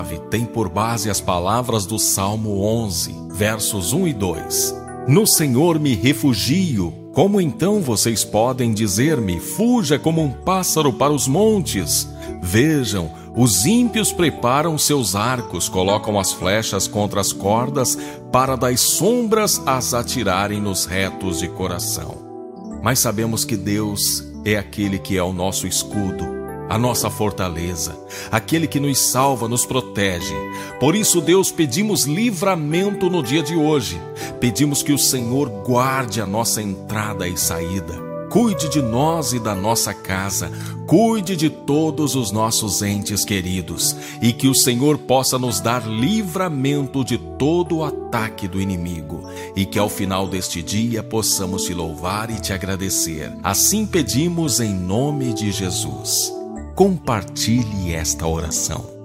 tem por base as palavras do Salmo 11, versos 1 e 2. No Senhor me refugio. Como então vocês podem dizer-me, fuja como um pássaro para os montes? Vejam, os ímpios preparam seus arcos, colocam as flechas contra as cordas, para das sombras as atirarem nos retos de coração. Mas sabemos que Deus é aquele que é o nosso escudo, a nossa fortaleza, aquele que nos salva, nos protege. Por isso, Deus, pedimos livramento no dia de hoje. Pedimos que o Senhor guarde a nossa entrada e saída. Cuide de nós e da nossa casa. Cuide de todos os nossos entes queridos. E que o Senhor possa nos dar livramento de todo o ataque do inimigo. E que ao final deste dia possamos te louvar e te agradecer. Assim pedimos em nome de Jesus. Compartilhe esta oração.